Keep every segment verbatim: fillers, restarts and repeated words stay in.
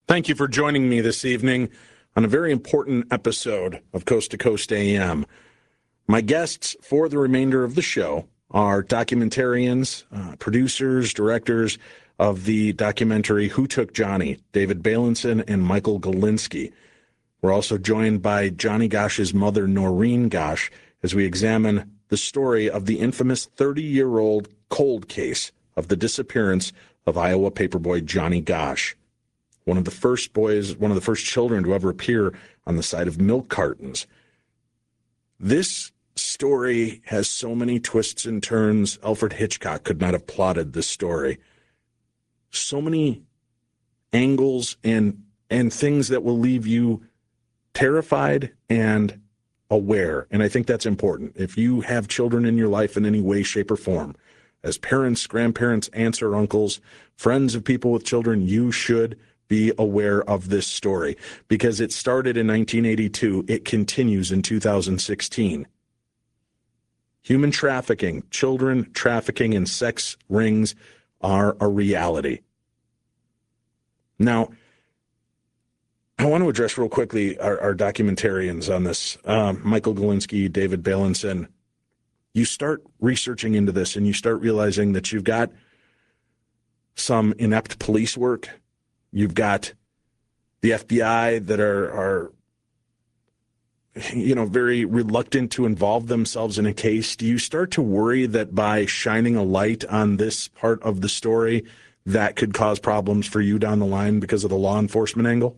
Thank you for joining me this evening on a very important episode of Coast to Coast A M. My guests for the remainder of the show are documentarians, uh, producers, directors of the documentary Who Took Johnny, David Beilenson and Michael Galinsky. We're also joined by Johnny Gosch's mother, Noreen Gosch, as we examine the story of the infamous thirty-year-old cold case of the disappearance of Iowa paperboy Johnny Gosch, one of the first boys, one of the first children to ever appear on the side of milk cartons. This story has so many twists and turns. Alfred Hitchcock could not have plotted this story. So many angles and and things that will leave you terrified and aware. And I think that's important. If you have children in your life in any way, shape, or form, as parents, grandparents, aunts or uncles, friends of people with children, you should be aware of this story because it started in nineteen eighty-two. It continues in two thousand sixteen. Human trafficking, children trafficking, and sex rings are a reality. Now, I want to address real quickly our, our documentarians on this. Um, Michael Galinsky, David Beilenson. You start researching into this and you start realizing that you've got some inept police work. You've got the F B I that are, are, you know, very reluctant to involve themselves in a case. Do you start to worry that by shining a light on this part of the story, that could cause problems for you down the line because of the law enforcement angle?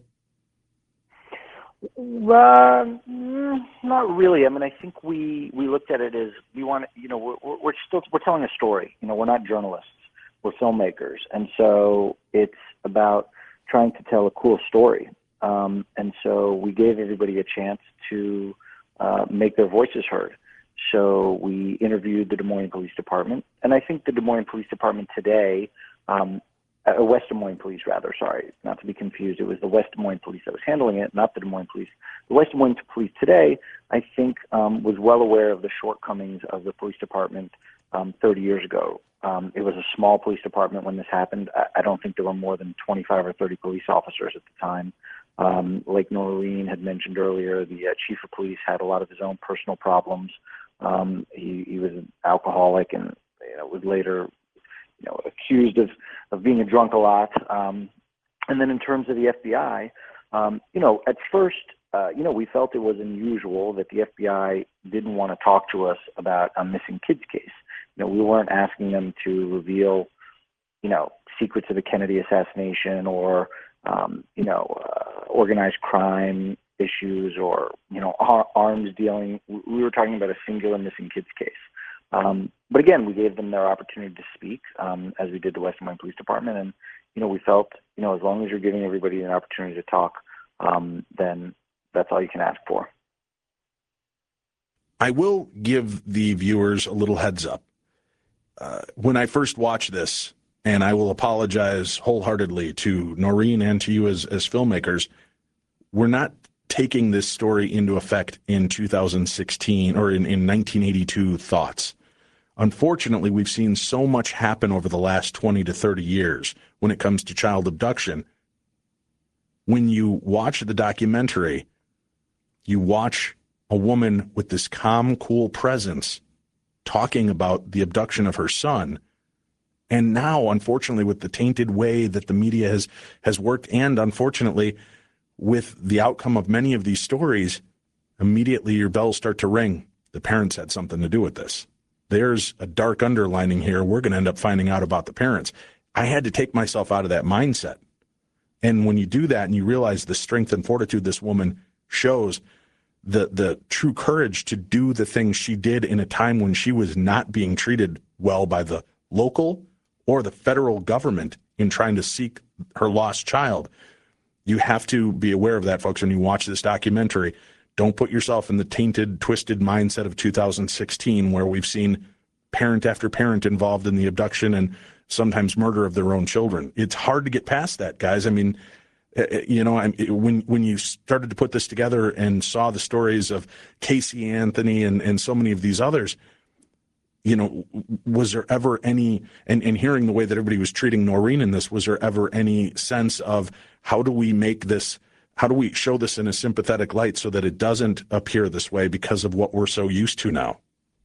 Uh, not really. I mean, I think we, we looked at it as we want, you know, we're, we're still, we're telling a story. You know, we're not journalists, we're filmmakers. And so it's about trying to tell a cool story. Um, and so we gave everybody a chance to uh, make their voices heard. So we interviewed the Des Moines Police Department. And I think the Des Moines Police Department today, um, uh, West Des Moines Police rather, sorry, not to be confused. It was the West Des Moines Police that was handling it, not the Des Moines Police. The West Des Moines Police today, I think, um, was well aware of the shortcomings of the police department um, thirty years ago. Um, it was a small police department when this happened. I, I don't think there were more than twenty-five or thirty police officers at the time. Um, like Noreen had mentioned earlier, the uh, chief of police had a lot of his own personal problems. Um, he, he was an alcoholic and you know, was later you know, accused of, of being a drunk a lot. Um, and then in terms of the F B I, um, you know, at first, uh, you know, we felt it was unusual that the F B I didn't want to talk to us about a missing kids case. You know, we weren't asking them to reveal, you know, secrets of the Kennedy assassination or, um, you know, uh, organized crime issues or, you know, ar- arms dealing. We were talking about a singular missing kids case. Um, but again, we gave them their opportunity to speak, um, as we did the West Des Moines Police Department. And, you know, we felt, you know, as long as you're giving everybody an opportunity to talk, um, then that's all you can ask for. I will give the viewers a little heads up. Uh, when I first watched this, and I will apologize wholeheartedly to Noreen and to you as, as filmmakers, we're not taking this story into effect in two thousand sixteen or in, in nineteen eighty-two thoughts. Unfortunately, we've seen so much happen over the last twenty to thirty years when it comes to child abduction. When you watch the documentary, you watch a woman with this calm, cool presence talking about the abduction of her son. And now, unfortunately, with the tainted way that the media has, has worked, and unfortunately, with the outcome of many of these stories, immediately your bells start to ring. The parents had something to do with this. There's a dark underlining here. We're going to end up finding out about the parents. I had to take myself out of that mindset. And when you do that and you realize the strength and fortitude this woman shows, the the true courage to do the things she did in a time when she was not being treated well by the local or the federal government in trying to seek her lost child. You have to be aware of that, folks, when you watch this documentary. Don't put yourself in the tainted, twisted mindset of two thousand sixteen, where we've seen parent after parent involved in the abduction and sometimes murder of their own children. It's hard to get past that, guys. I mean, you know, when when you started to put this together and saw the stories of Casey Anthony and, and so many of these others, you know, was there ever any, and, and hearing the way that everybody was treating Noreen in this, was there ever any sense of How do we make this, how do we show this in a sympathetic light so that it doesn't appear this way because of what we're so used to now?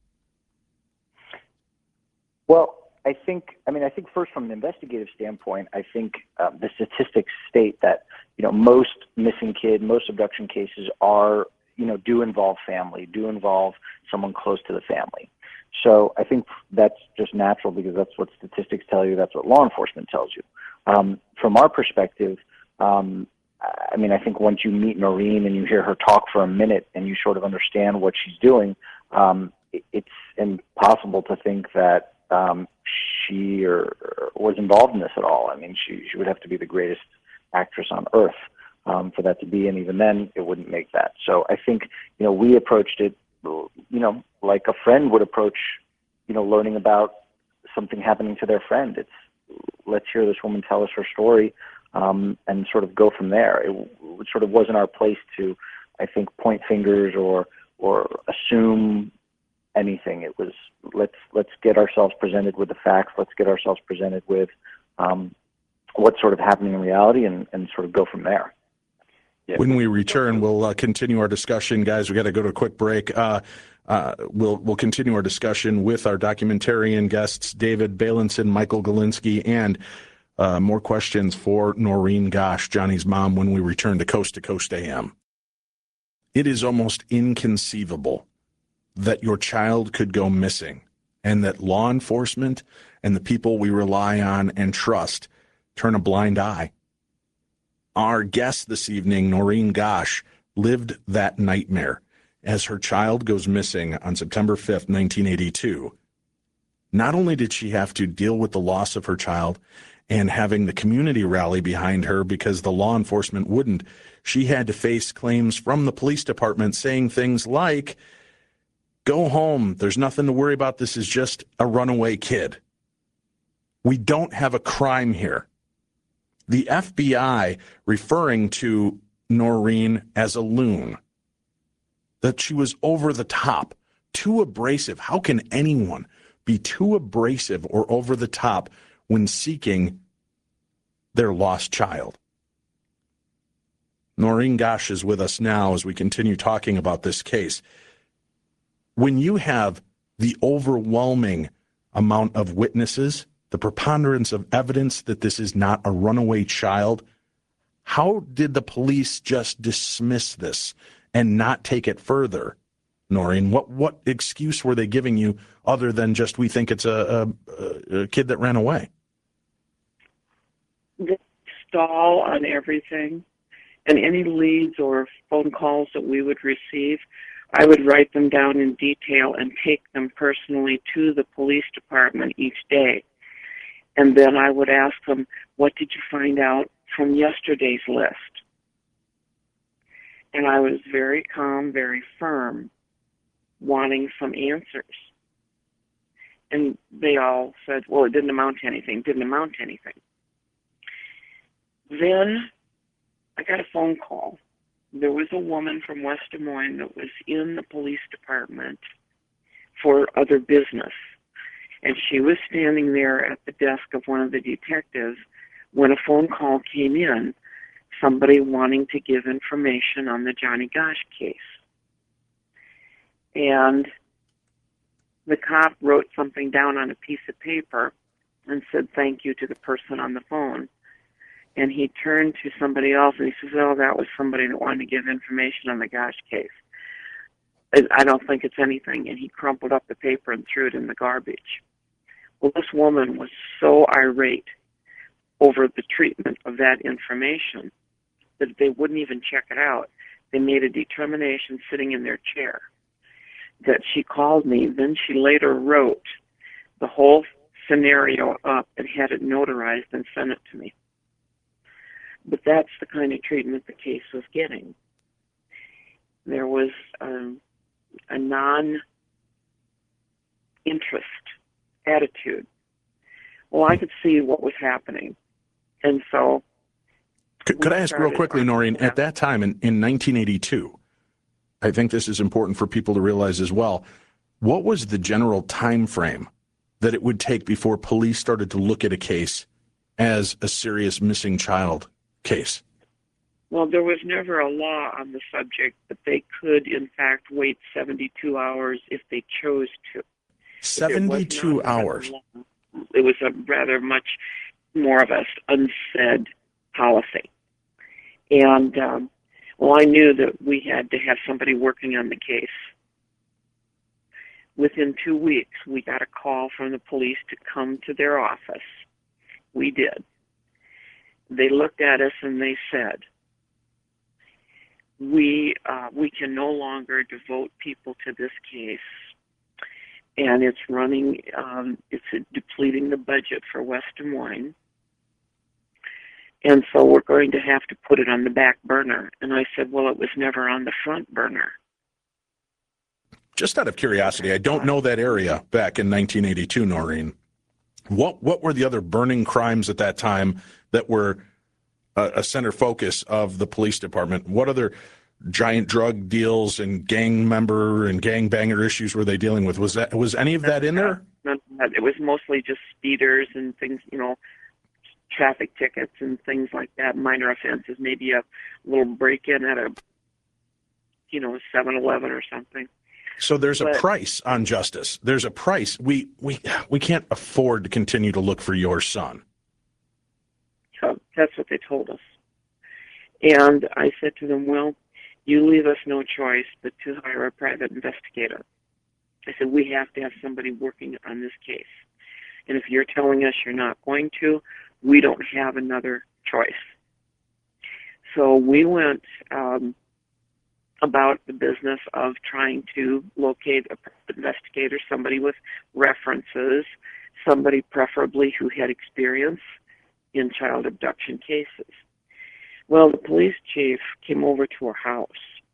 Well, I think, I mean, I think first from an investigative standpoint, I think uh, the statistics state that, you know, most missing kid, most abduction cases are, you know, do involve family, do involve someone close to the family. So I think that's just natural because that's what statistics tell you. That's what law enforcement tells you. Um, from our perspective, um, I mean, I think once you meet Noreen and you hear her talk for a minute and you sort of understand what she's doing, um, it, it's impossible to think that um, she or, or was involved in this at all. I mean, she, she would have to be the greatest actress on earth um, for that to be, and even then it wouldn't make that. So I think, you know, we approached it, you know, like a friend would approach, you know, learning about something happening to their friend. It's, let's hear this woman tell us her story, um, and sort of go from there. It, it sort of wasn't our place to, I think, point fingers or or assume anything. It was let's let's get ourselves presented with the facts. Let's get ourselves presented with um, what's sort of happening in reality, and, and sort of go from there. Yeah. When we return, we'll uh, continue our discussion, guys. We got to go to a quick break. Uh, uh, we'll we'll continue our discussion with our documentarian guests, David Bailenson, Michael Galinsky, and uh, more questions for Noreen Gosch, Johnny's mom, when we return to Coast to Coast A M. It is almost inconceivable that your child could go missing and that law enforcement and the people we rely on and trust turn a blind eye. Our guest this evening, Noreen Gosch, lived that nightmare as her child goes missing on September fifth, nineteen eighty-two. Not only did she have to deal with the loss of her child and having the community rally behind her because the law enforcement wouldn't, she had to face claims from the police department saying things like, "Go home, there's nothing to worry about, this is just a runaway kid. We don't have a crime here." The F B I referring to Noreen as a loon, that she was over the top, too abrasive. How can anyone be too abrasive or over the top when seeking their lost child? Noreen Gosch is with us now as we continue talking about this case. When you have the overwhelming amount of witnesses, the preponderance of evidence that this is not a runaway child, how did the police just dismiss this and not take it further? Noreen, what, what excuse were they giving you other than just we think it's a, a, a kid that ran away? They stall on everything, and any leads or phone calls that we would receive, I would write them down in detail and take them personally to the police department each day. And then I would ask them, what did you find out from yesterday's list? And I was very calm, very firm, wanting some answers. And they all said, well, it didn't amount to anything, didn't amount to anything. Then I got a phone call. There was a woman from West Des Moines that was in the police department for other business. And she was standing there at the desk of one of the detectives when a phone call came in, somebody wanting to give information on the Johnny Gosch case. And the cop wrote something down on a piece of paper and said thank you to the person on the phone. And he turned to somebody else and he says, oh, that was somebody that wanted to give information on the Gosch case. I don't think it's anything. And he crumpled up the paper and threw it in the garbage. Well, this woman was so irate over the treatment of that information that they wouldn't even check it out. They made a determination sitting in their chair that she called me. Then she later wrote the whole scenario up and had it notarized and sent it to me. But that's the kind of treatment the case was getting. There was um, a non-interest attitude. Well, I could see what was happening. And so... Could, could I ask real quickly, Noreen, at that time in, in nineteen eighty-two, I think this is important for people to realize as well, what was the general time frame that it would take before police started to look at a case as a serious missing child case? Well, there was never a law on the subject, but they could, in fact, wait seventy-two hours if they chose to. But there was seventy-two not a written hours. law. It was a rather much more of a unsaid policy. And, um, well, I knew that we had to have somebody working on the case. Within two weeks, we got a call from the police to come to their office. We did. They looked at us and they said, we uh, we can no longer devote people to this case, and it's running, um, it's depleting the budget for West Des Moines, and so we're going to have to put it on the back burner. And I said, well, it was never on the front burner. Just out of curiosity, I don't know that area back in nineteen eighty-two, Noreen. What what were the other burning crimes at that time that were a, a center focus of the police department? What other giant drug deals and gang member and gang banger issues were they dealing with? Was that was any of that in there? None of that. It was mostly just speeders and things, you know, traffic tickets and things like that, minor offenses, maybe a little break-in at a, you know, seven eleven or something. So there's But, a price on justice. There's a price. We we we can't afford to continue to look for your son. So that's what they told us. And I said to them, well, you leave us no choice but to hire a private investigator. I said, we have to have somebody working on this case. And if you're telling us you're not going to, we don't have another choice. So we went um, about the business of trying to locate a private investigator, somebody with references, somebody preferably who had experience in child abduction cases. Well, the police chief came over to our house,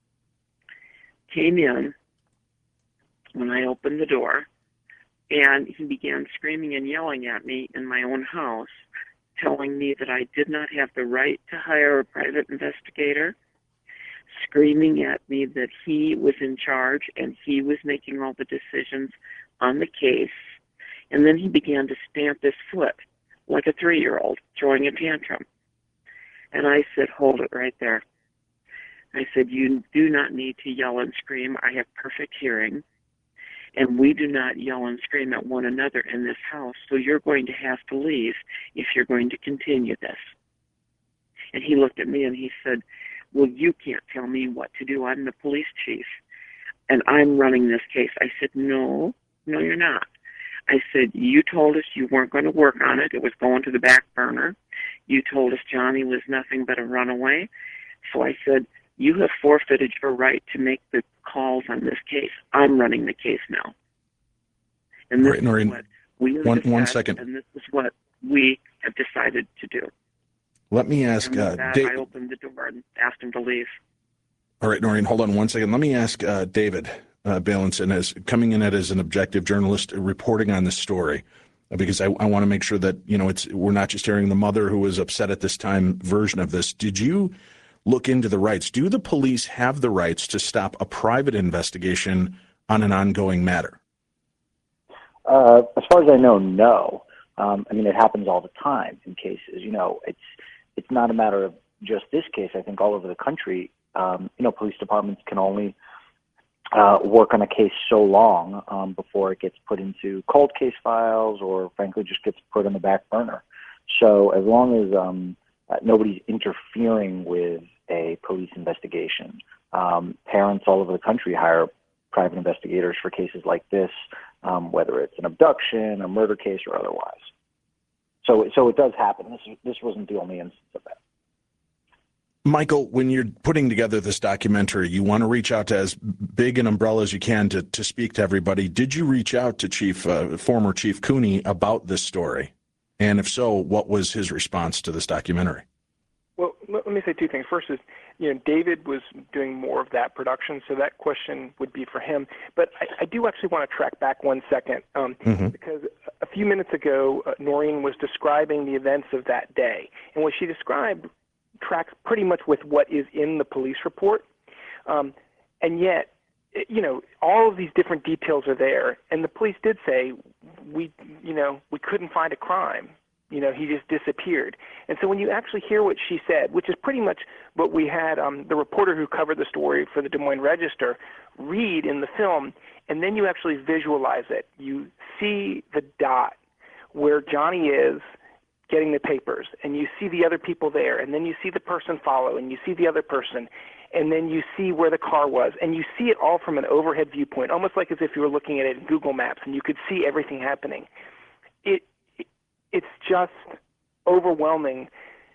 came in when I opened the door, and he began screaming and yelling at me in my own house, telling me that I did not have the right to hire a private investigator, screaming at me that he was in charge and he was making all the decisions on the case. And then he began to stamp his foot like a three-year-old throwing a tantrum. And I said, hold it right there. I said, you do not need to yell and scream. I have perfect hearing. And we do not yell and scream at one another in this house, so you're going to have to leave if you're going to continue this. And he looked at me and he said, well, you can't tell me what to do. I'm the police chief, and I'm running this case. I said, no, no, you're not. I said, you told us you weren't going to work on it. It was going to the back burner. You told us Johnny was nothing but a runaway. So I said, you have forfeited your right to make the calls on this case. I'm running the case now. And this Right, Noreen, is what we have one, decided, one second. and this is what we have decided to do. Let me ask And with uh, that, Dave. I opened the door and asked him to leave. All right, Noreen, hold on one second. Let me ask uh, David uh, Bailenson, as coming in as an objective journalist reporting on this story, uh, because I, I want to make sure that, you know, it's we're not just hearing the mother who was upset at this time version of this. Did you look into the rights? Do the police have the rights to stop a private investigation on an ongoing matter? Uh, as far as I know, no. Um, I mean, it happens all the time in cases. You know, it's it's not a matter of just this case. I think all over the country, um, you know, police departments can only uh, work on a case so long um, before it gets put into cold case files or, frankly, just gets put on the back burner. So as long as um, uh, nobody's interfering with a police investigation, um, parents all over the country hire private investigators for cases like this, um, whether it's an abduction, a murder case, or otherwise. So, so it does happen. This this wasn't the only instance of that. Michael, when you're putting together this documentary, you want to reach out to as big an umbrella as you can to, to speak to everybody. Did you reach out to Chief, uh, former Chief Cooney about this story? And if so, what was his response to this documentary? Well, let me say two things. First is, you know, David was doing more of that production, so that question would be for him. But I, I do actually want to track back one second, um, mm-hmm. because a few minutes ago, uh, Noreen was describing the events of that day. And what she described tracks pretty much with what is in the police report. Um, and yet, you know, all of these different details are there. And the police did say, we, you know, we couldn't find a crime. You know, he just disappeared. And so when you actually hear what she said, which is pretty much what we had um, the reporter who covered the story for the Des Moines Register read in the film, and then you actually visualize it. You see the dot where Johnny is getting the papers, and you see the other people there, and then you see the person follow, and you see the other person, and then you see where the car was, and you see it all from an overhead viewpoint, almost like as if you were looking at it in Google Maps, and you could see everything happening. It, it it's just overwhelming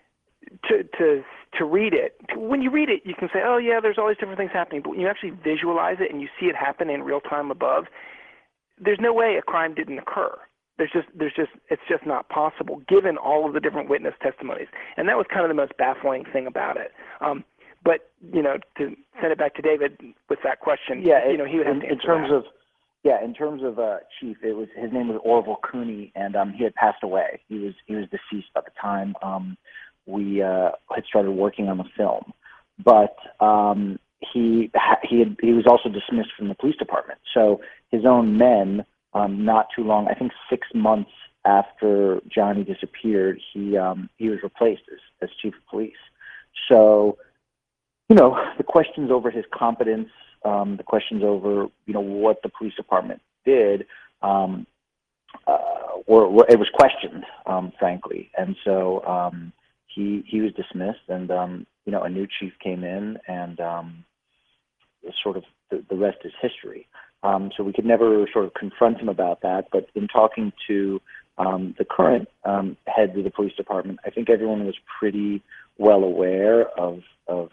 to to to read it. When you read it, you can say, "Oh yeah, there's all these different things happening," but when you actually visualize it and you see it happen in real time above, there's no way a crime didn't occur. There's just, there's just, it's just not possible, given all of the different witness testimonies. And that was kind of the most baffling thing about it. Um, but you know, to send it back to David with that question, yeah, you know, he would have in, to in answer terms that. of, yeah, in terms of uh, Chief, it was his name was Orville Cooney, and um, he had passed away. He was he was deceased by the time um, we uh, had started working on the film. But um, he he had, he was also dismissed from the police department. So his own men. Um, not too long, I think six months after Johnny disappeared, he um, he was replaced as, as chief of police. So, you know, the questions over his competence, um, the questions over, you know, what the police department did, um, uh, were, were, it was questioned, um, frankly. And so um, he he was dismissed, and, um, you know, a new chief came in, and um, sort of the, the rest is history. Um, so we could never sort of confront him about that. But in talking to um, the current um, heads of the police department, I think everyone was pretty well aware of of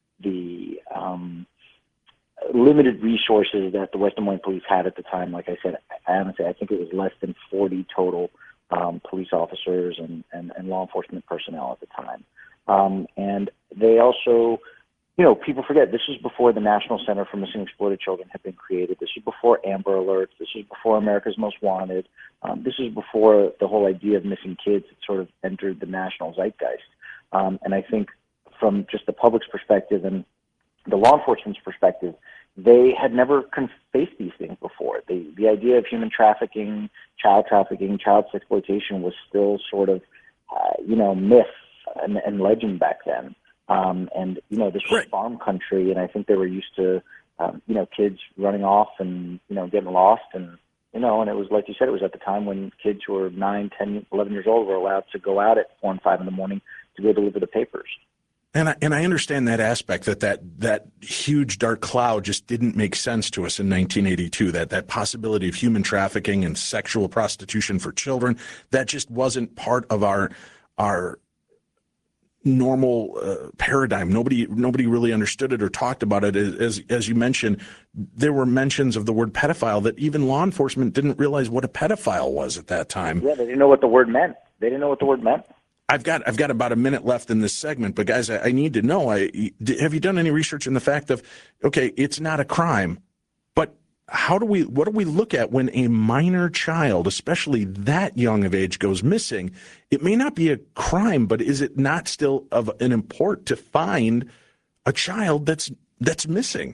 the um, limited resources that the West Des Moines police had at the time. Like I said, I honestly, I think it was less than forty total um, police officers and, and, and law enforcement personnel at the time. Um, and they also... You know, people forget this was before the National Center for Missing and Exploited Children had been created. This was before Amber Alerts. This was before America's Most Wanted. Um, this was before the whole idea of missing kids had sort of entered the national zeitgeist. Um, and I think from just the public's perspective and the law enforcement's perspective, they had never faced these things before. The, the idea of human trafficking, child trafficking, child exploitation was still sort of, uh, you know, myth and, and legend back then. Um, and, you know, this was Right. farm country, and I think they were used to, um, you know, kids running off and, you know, getting lost. And, you know, and it was, like you said, it was at the time when kids who were nine, ten, eleven years old were allowed to go out at four and five in the morning to go deliver the papers. And I, and I understand that aspect, that, that that huge dark cloud just didn't make sense to us in nineteen eighty-two, that that possibility of human trafficking and sexual prostitution for children, that just wasn't part of our our normal uh, paradigm. Nobody nobody really understood it or talked about it. As as you mentioned, there were mentions of the word pedophile that even law enforcement didn't realize what a pedophile was at that time. Yeah, they didn't know what the word meant. They didn't know what the word meant. I've got I've got about a minute left in this segment, but guys, I, I need to know. I have you done any research in the fact of, okay, it's not a crime, but how do we what do we look at when a minor child, especially that young of age, goes missing? It may not be a crime, but is it not still of an import to find a child that's that's missing?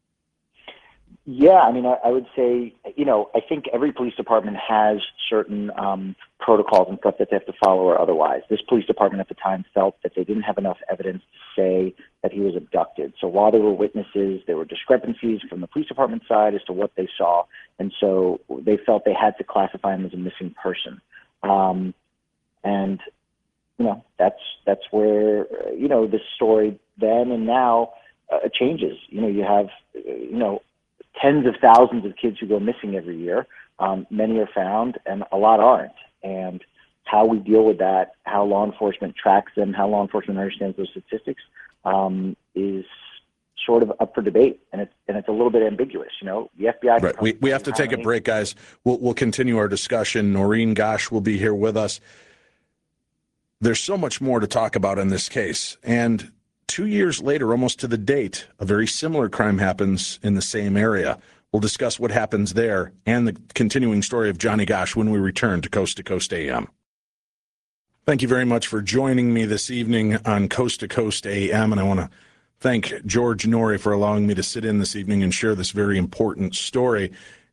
Yeah, I mean, I, I would say, you know, I think every police department has certain um, protocols and stuff that they have to follow or otherwise. This police department at the time felt that they didn't have enough evidence to say that he was abducted. So while there were witnesses, there were discrepancies from the police department side as to what they saw. And so they felt they had to classify him as a missing person. Um, and, you know, that's, that's where, uh, you know, this story then and now uh, changes. You know, you have, uh, you know, tens of thousands of kids who go missing every year. Um, many are found, and a lot aren't. And how we deal with that, how law enforcement tracks them, how law enforcement understands those statistics, um, is sort of up for debate, and it's and it's a little bit ambiguous. You know, the F B I. Right. We we have to take a break, guys. We'll we'll continue our discussion. Noreen Gosch will be here with us. There's so much more to talk about in this case, and two years later, almost to the date, a very similar crime happens in the same area. We'll discuss what happens there and the continuing story of Johnny Gosch when we return to Coast to Coast A M. Thank you very much for joining me this evening on Coast to Coast A M, and I want to thank George Noory for allowing me to sit in this evening and share this very important story.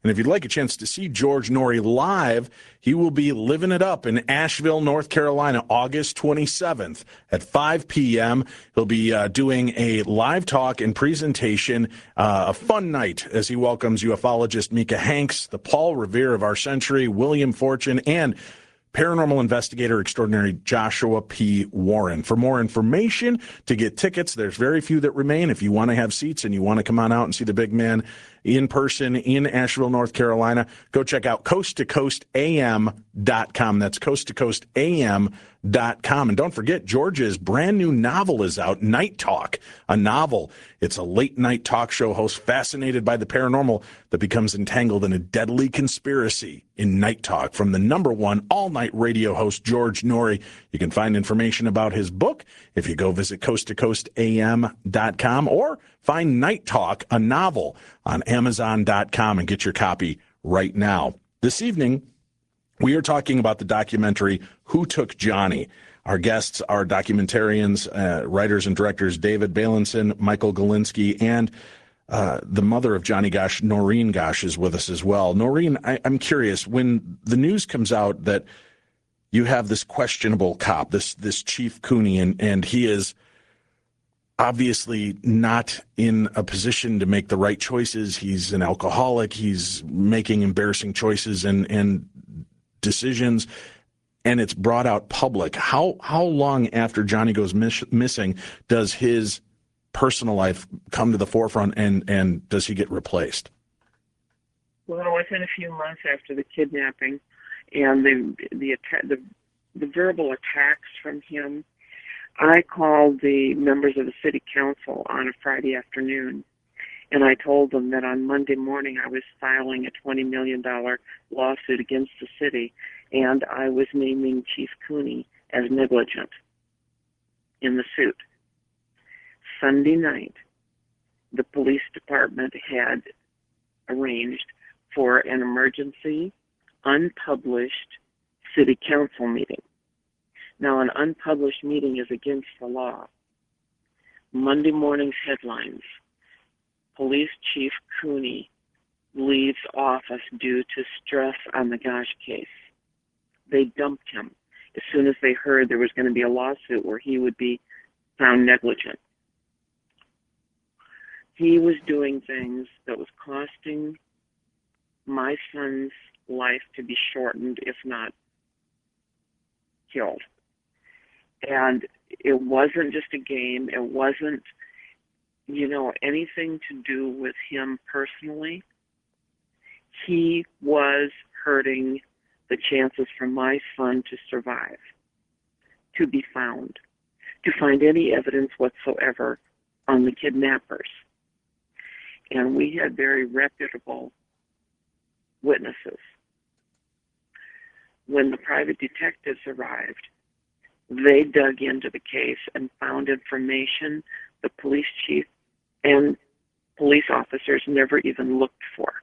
And if you'd like a chance to see George Noory live, he will be living it up in Asheville, North Carolina, August twenty-seventh at five p.m. He'll be uh, doing a live talk and presentation, uh, a fun night as he welcomes ufologist Mika Hanks, the Paul Revere of our century, William Fortune, and paranormal investigator extraordinary Joshua P. Warren. For more information, to get tickets, there's very few that remain. If you want to have seats and you want to come on out and see the big man in person in Asheville, North Carolina, go check out coast to coast a m dot com. That's coast to coast a m dot com. And don't forget, George's brand new novel is out, Night Talk, a novel. It's a late night talk show host fascinated by the paranormal that becomes entangled in a deadly conspiracy in Night Talk. From the number one all-night radio host, George Noory. You can find information about his book if you go visit coast to coast a m dot com or find Night Talk, a novel, on amazon dot com and get your copy right now. This evening, we are talking about the documentary Who Took Johnny? Our guests are documentarians, uh, writers and directors David Bailenson, Michael Galinsky, and uh, the mother of Johnny Gosch, Noreen Gosch, is with us as well. Noreen, I, I'm curious, when the news comes out that you have this questionable cop, this this Chief Cooney, and, and he is obviously not in a position to make the right choices. He's an alcoholic. He's making embarrassing choices and, and decisions, and it's brought out public. How how long after Johnny goes miss, missing does his personal life come to the forefront, and, and does he get replaced? Well, within a few months after the kidnapping and the the atta- the, the verbal attacks from him, I called the members of the city council on a Friday afternoon, and I told them that on Monday morning I was filing a twenty million dollars lawsuit against the city, and I was naming Chief Cooney as negligent in the suit. Sunday night, the police department had arranged for an emergency, unpublished city council meeting. Now, an unpublished meeting is against the law. Monday morning's headlines: Police Chief Cooney leaves office due to stress on the Gosch case. They dumped him as soon as they heard there was going to be a lawsuit where he would be found negligent. He was doing things that was costing my son's life to be shortened, if not killed. And it wasn't just a game. It wasn't, you know, anything to do with him personally. He was hurting the chances for my son to survive, to be found, to find any evidence whatsoever on the kidnappers. And we had very reputable witnesses. When the private detectives arrived, they dug into the case and found information the police chief and police officers never even looked for.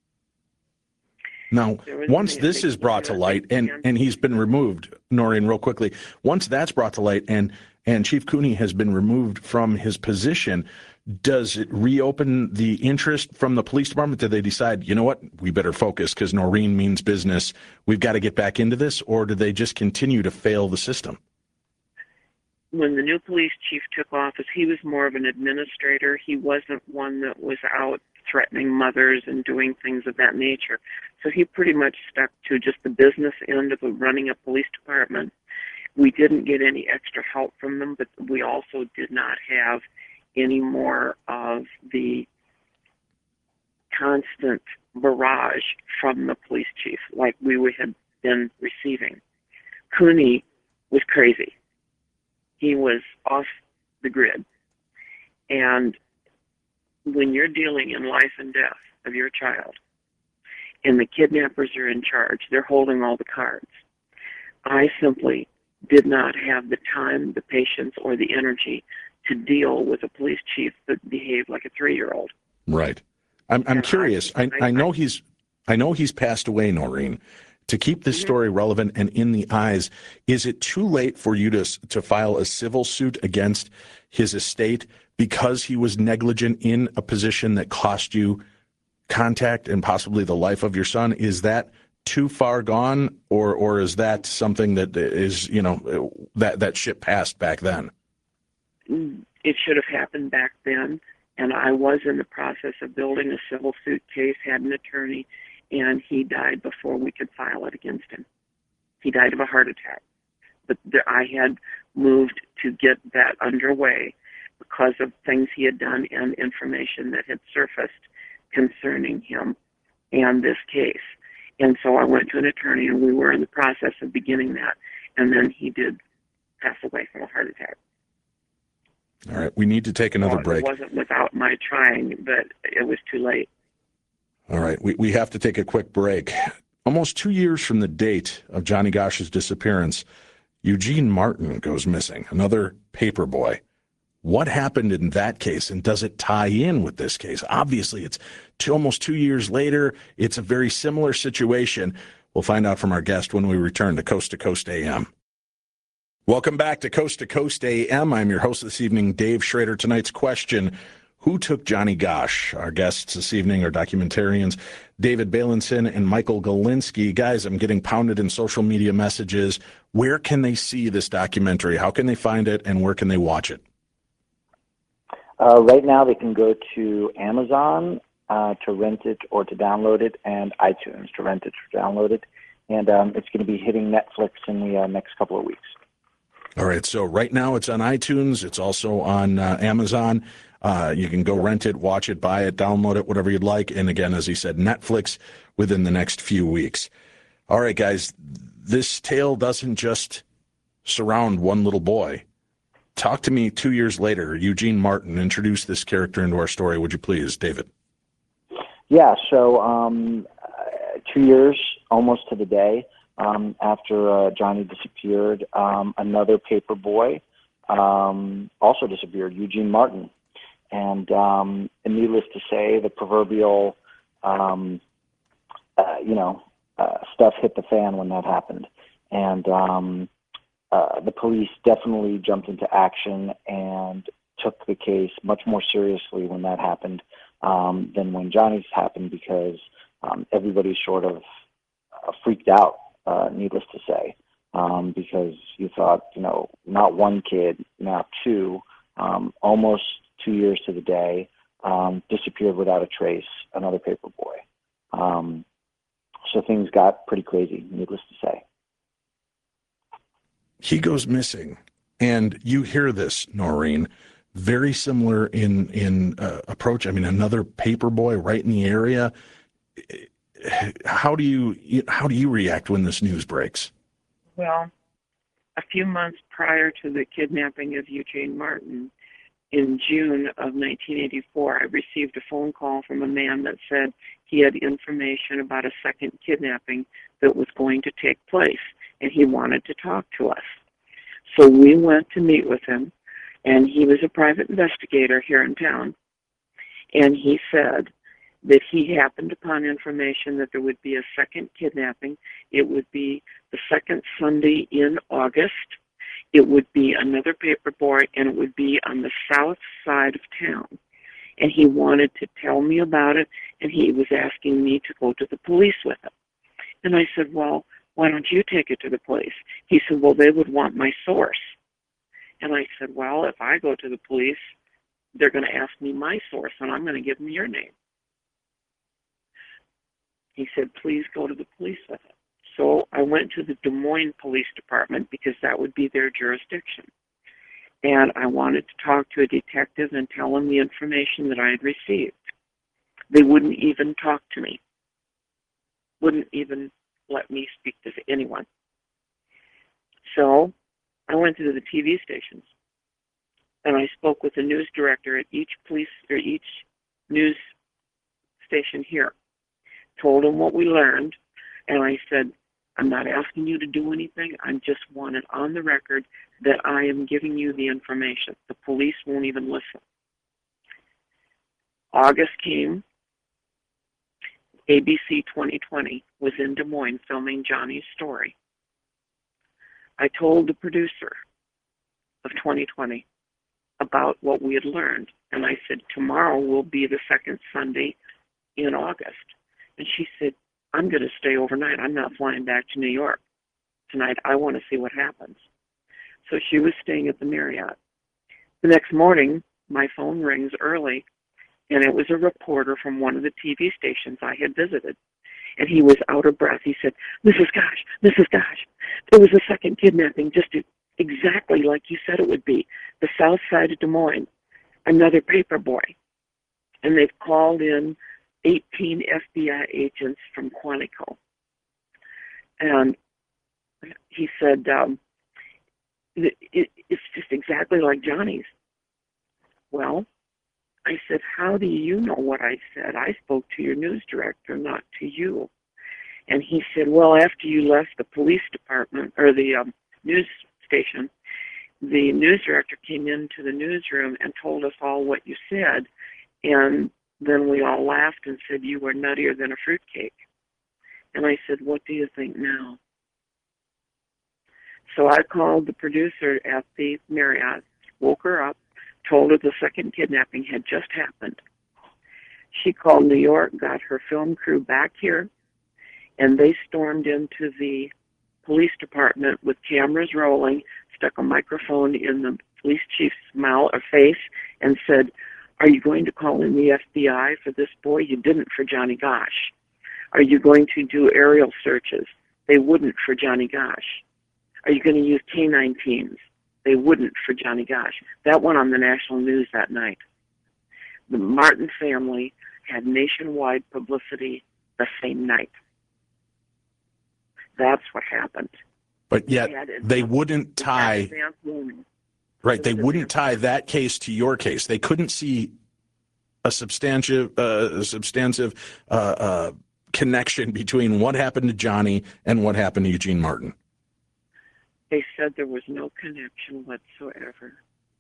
Now, once this is brought to light, and, and he's been removed, Noreen, real quickly, once that's brought to light and, and Chief Cooney has been removed from his position, does it reopen the interest from the police department? Do they decide, you know what, we better focus because Noreen means business, we've got to get back into this, or do they just continue to fail the system? When the new police chief took office, he was more of an administrator. He wasn't one that was out threatening mothers and doing things of that nature. So he pretty much stuck to just the business end of running a police department. We didn't get any extra help from them, but we also did not have any more of the constant barrage from the police chief like we had been receiving. Cooney was crazy. He was off the grid. And when you're dealing in life and death of your child, and the kidnappers are in charge, they're holding all the cards, I simply did not have the time, the patience, or the energy to deal with a police chief that behaved like a three-year-old. Right. I'm I'm curious. I, I know he's I know he's passed away, Noreen. To keep this story relevant and in the eyes, is it too late for you to to file a civil suit against his estate because he was negligent in a position that cost you contact and possibly the life of your son, is that too far gone, or or is that something that is, you know, that that ship passed back then? It should have happened back then, and I was in the process of building a civil suit case, had an attorney, and he died before we could file it against him. He died of a heart attack. But there, I had moved to get that underway because of things he had done and information that had surfaced concerning him and this case. And so I went to an attorney, and we were in the process of beginning that, and then he did pass away from a heart attack. All right, we need to take another well, break. It wasn't without my trying, but it was too late. All right, we, we have to take a quick break. Almost two years from the date of Johnny Gosch's disappearance, Eugene Martin goes missing, another paper boy. What happened in that case, and does it tie in with this case? Obviously, it's two, almost two years later. It's a very similar situation. We'll find out from our guest when we return to Coast to Coast A M. Welcome back to Coast to Coast A M. I'm your host this evening, Dave Schrader. Tonight's question, who took Johnny Gosch? Our guests this evening are documentarians David Bailenson and Michael Galinsky. Guys, I'm getting pounded in social media messages. Where can they see this documentary? How can they find it, and where can they watch it? Uh, right now, they can go to Amazon uh, to rent it or to download it, and iTunes to rent it or download it. And um, it's going to be hitting Netflix in the uh, next couple of weeks. All right, so right now it's on iTunes. It's also on uh, Amazon. Uh, you can go rent it, watch it, buy it, download it, whatever you'd like. And again, as he said, Netflix within the next few weeks. All right, guys, this tale doesn't just surround one little boy. Talk to me two years later. Eugene Martin, introduce this character into our story, would you please, David? Yeah, so um, uh, two years, almost to the day, um, after uh, Johnny disappeared, um, another paper boy um, also disappeared, Eugene Martin. And, um, and needless to say, the proverbial, um, uh, you know, uh, stuff hit the fan when that happened. And um, uh, the police definitely jumped into action and took the case much more seriously when that happened um, than when Johnny's happened, because um, everybody sort of uh, freaked out, uh, needless to say, um, because you thought, you know, not one kid, now two, um, almost two years to the day, um, disappeared without a trace, another paper boy. Um, so things got pretty crazy, needless to say. He goes missing, and you hear this, Noreen, very similar in in uh, approach. I mean, another paper boy right in the area. How do you how do you react when this news breaks? Well, a few months prior to the kidnapping of Eugene Martin, in June of nineteen eighty-four, I received a phone call from a man that said he had information about a second kidnapping that was going to take place, and he wanted to talk to us. So we went to meet with him, and he was a private investigator here in town, and he said that he happened upon information that there would be a second kidnapping. It would be the second Sunday in August. It would be another paper boy, and it would be on the south side of town. And he wanted to tell me about it, and he was asking me to go to the police with him. And I said, well, why don't you take it to the police? He said, well, they would want my source. And I said, well, if I go to the police, they're going to ask me my source, and I'm going to give them your name. He said, please go to the police with it. So I went to the Des Moines Police Department because that would be their jurisdiction. And I wanted to talk to a detective and tell him the information that I had received. They wouldn't even talk to me, wouldn't even let me speak to anyone. So I went to the T V stations, and I spoke with the news director at each police or each news station here, told him what we learned, and I said, I'm not asking you to do anything. I just want it on the record that I am giving you the information. The police won't even listen. August came. A B C twenty twenty was in Des Moines filming Johnny's story. I told the producer of twenty twenty about what we had learned, and I said, tomorrow will be the second Sunday in August. And she said, I'm going to stay overnight. I'm not flying back to New York tonight. I want to see what happens. So she was staying at the Marriott. The next morning, my phone rings early, and it was a reporter from one of the T V stations I had visited. And he was out of breath. He said, Missus Gosh, Missus Gosh, there was a second kidnapping just exactly like you said it would be, the south side of Des Moines, another paper boy. And they've called in eighteen F B I agents from Quantico. And he said, um, it, it, it's just exactly like Johnny's. Well, I said, how do you know what I said? I spoke to your news director, not to you. And he said, well, after you left the police department, or the um, news station, the news director came into the newsroom and told us all what you said, and then we all laughed and said you were nuttier than a fruitcake. And I said, what do you think now? So I called the producer at the Marriott, woke her up, told her the second kidnapping had just happened. She called New York, got her film crew back here, and they stormed into the police department with cameras rolling, stuck a microphone in the police chief's mouth or face, and said, are you going to call in the F B I for this boy? You didn't for Johnny Gosh. Are you going to do aerial searches? They wouldn't for Johnny Gosh. Are you going to use canine teams? They wouldn't for Johnny Gosh. That went on the national news that night. The Martin family had nationwide publicity the same night. That's what happened. But yet they wouldn't tie, right, they wouldn't tie that case to your case. They couldn't see a substantive, uh, a substantive uh, uh, connection between what happened to Johnny and what happened to Eugene Martin. They said there was no connection whatsoever.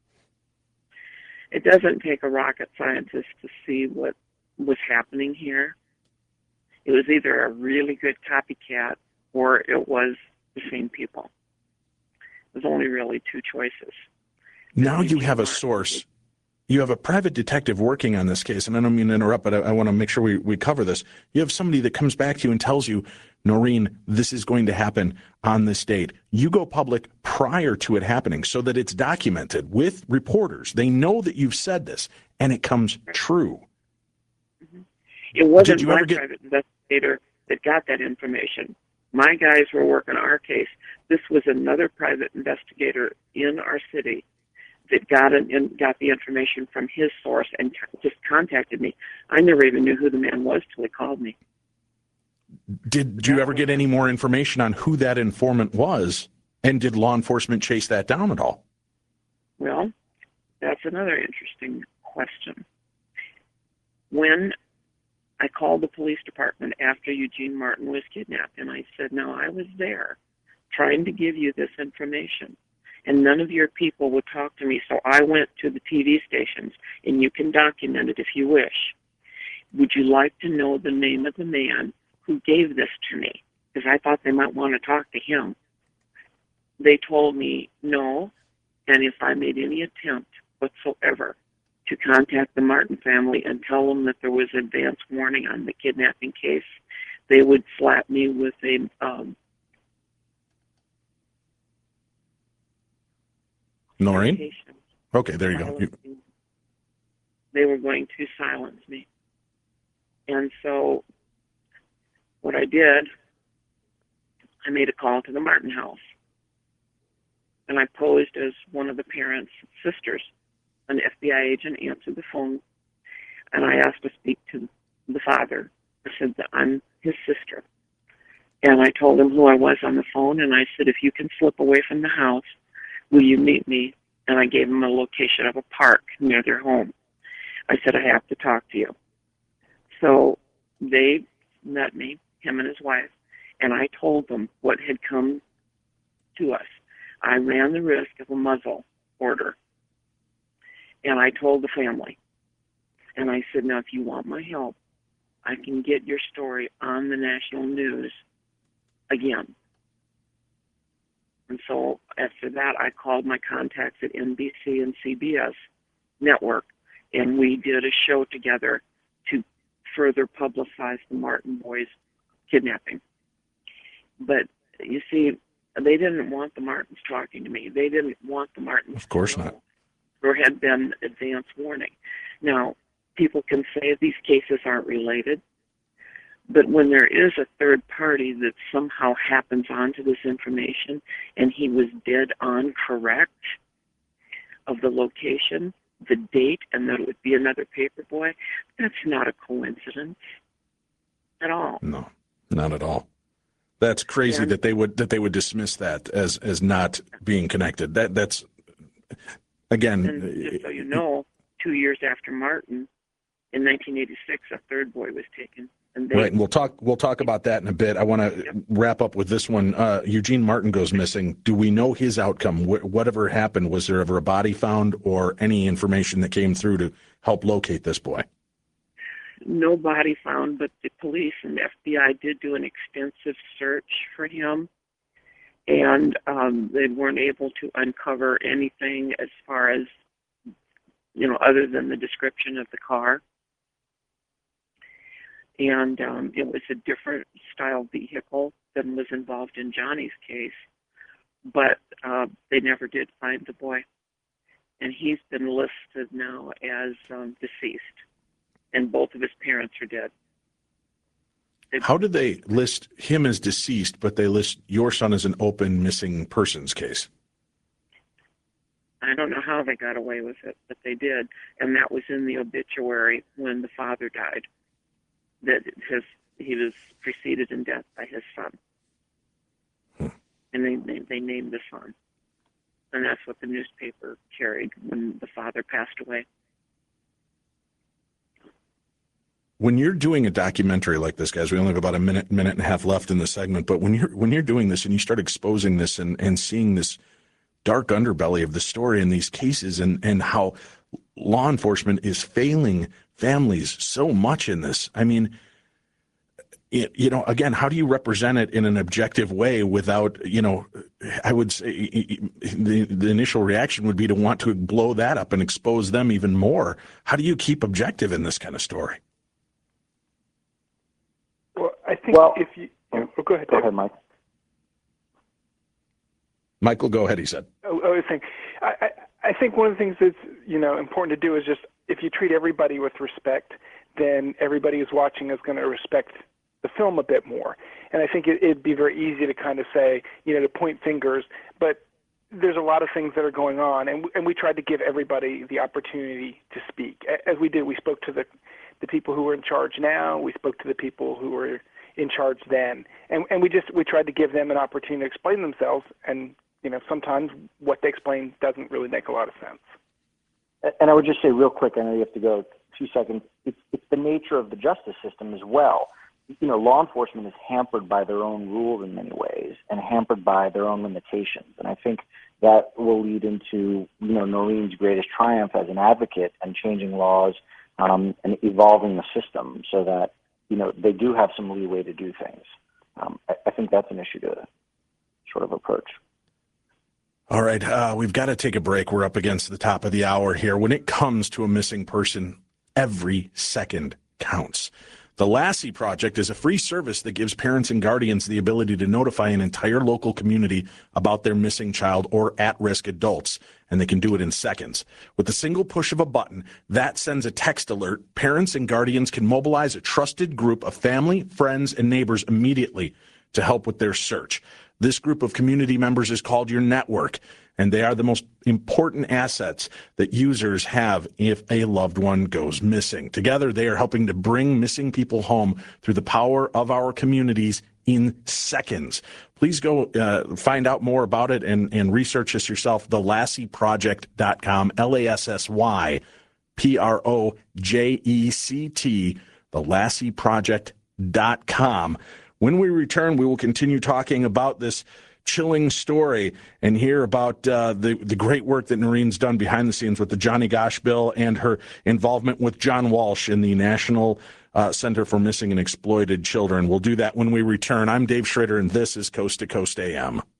It doesn't take a rocket scientist to see what was happening here. It was either a really good copycat or it was the same people. There's only really two choices. Now you have a source. You have a private detective working on this case, and I don't mean to interrupt, but I, I want to make sure we, we cover this. You have somebody that comes back to you and tells you, Noreen, this is going to happen on this date. You go public prior to it happening so that it's documented with reporters. They know that you've said this, and it comes true. Mm-hmm. It wasn't Did you my ever get... private investigator that got that information. My guys were working our case. This was another private investigator in our city that got an, in, got the information from his source and just contacted me. I never even knew who the man was till he called me. Did you ever get any more information on who that informant was, and did law enforcement chase that down at all? Well, that's another interesting question. When I called the police department after Eugene Martin was kidnapped, and I said, no, I was there trying to give you this information, and none of your people would talk to me, so I went to the T V stations, and you can document it if you wish. Would you like to know the name of the man who gave this to me? Because I thought they might want to talk to him. They told me no, and if I made any attempt whatsoever to contact the Martin family and tell them that there was advance warning on the kidnapping case, they would slap me with a um, Noreen? citation. Okay, there you go. You... They were going to silence me. And so what I did, I made a call to the Martin house. And I posed as one of the parents' sisters. An F B I agent answered the phone, and I asked to speak to the father. I said that I'm his sister. And I told him who I was on the phone, and I said, if you can slip away from the house, will you meet me? And I gave him a location of a park near their home. I said, I have to talk to you. So they met me, him and his wife, and I told them what had come to us. I ran the risk of a muzzle order. And I told the family. And I said, now, if you want my help, I can get your story on the national news again. And so after that, I called my contacts at N B C and C B S network, and we did a show together to further publicize the Martin boys' kidnapping. But you see, they didn't want the Martins talking to me. They didn't want the Martins. Of course to know not. There had been advance warning. Now, people can say these cases aren't related, but when there is a third party that somehow happens onto this information and he was dead on correct of the location, the date, and that it would be another paper boy, that's not a coincidence at all. No, not at all. That's crazy And, that they would that they would dismiss that as as not being connected. That that's again. and just so you know, two years after Martin, in nineteen eighty-six, a third boy was taken. And they, Right, and we'll talk. We'll talk about that in a bit. I want to Yep. wrap up with this one. Uh, Eugene Martin goes missing. Do we know his outcome? Wh- whatever happened, was there ever a body found, or any information that came through to help locate this boy? no body found, but the police and the F B I did do an extensive search for him, and um, they weren't able to uncover anything as far as, you know, other than the description of the car. And um, it was a different style vehicle than was involved in Johnny's case, but uh, they never did find the boy. And he's been listed now as um, deceased, and both of his parents are dead. They, How did they list him as deceased, but they list your son as an open missing persons case? I don't know how they got away with it, but they did, and that was in the obituary when the father died. That his he was preceded in death by his son, Hmm. and they, they they named the son, and that's what the newspaper carried when the father passed away. When you're doing a documentary like this, guys, we only have about a minute, minute and a half left in the segment. But when you're when you're doing this and you start exposing this and, and seeing this dark underbelly of the story in these cases, and and how law enforcement is failing families so much in this, I mean, it, you know, again, how do you represent it in an objective way without, you know, I would say the, the initial reaction would be to want to blow that up and expose them even more. How do you keep objective in this kind of story? Well, I think Well- if you, oh, go ahead. Go Dave. ahead, Mike. Michael, go ahead, he said. Oh, I was saying, I, I, I think one of the things that's, you know, important to do is just, if you treat everybody with respect, then everybody who's watching is going to respect the film a bit more. And I think it, it'd be very easy to kind of say, you know, to point fingers, but there's a lot of things that are going on, and, and we tried to give everybody the opportunity to speak. As we did, we spoke to the, the people who are in charge now, we spoke to the people who were in charge then, and, and we just, we tried to give them an opportunity to explain themselves, and, you know, sometimes what they explain doesn't really make a lot of sense. And I would just say real quick, I know you have to go two seconds, it's, it's the nature of the justice system as well. You know, law enforcement is hampered by their own rules in many ways and hampered by their own limitations. And I think that will lead into, you know, Noreen's greatest triumph as an advocate and changing laws um, and evolving the system so that, you know, they do have some leeway to do things. Um, I, I think that's an issue to sort of approach. All right, uh, we've got to take a break. We're up against the top of the hour here. When it comes to a missing person, every second counts. The Lassie Project is a free service that gives parents and guardians the ability to notify an entire local community about their missing child or at-risk adults, and they can do it in seconds. With a single push of a button, that sends a text alert. Parents and guardians can mobilize a trusted group of family, friends, and neighbors immediately to help with their search. This group of community members is called your network, and they are the most important assets that users have if a loved one goes missing. Together, they are helping to bring missing people home through the power of our communities in seconds. Please go uh, find out more about it and, and research this yourself, the lassie project dot com, L A S S Y P R O J E C T, the lassie project dot com. When we return, we will continue talking about this chilling story and hear about uh, the, the great work that Noreen's done behind the scenes with the Johnny Gosch bill and her involvement with John Walsh in the National uh, Center for Missing and Exploited Children. We'll do that when we return. I'm Dave Schrader, and this is Coast to Coast A M.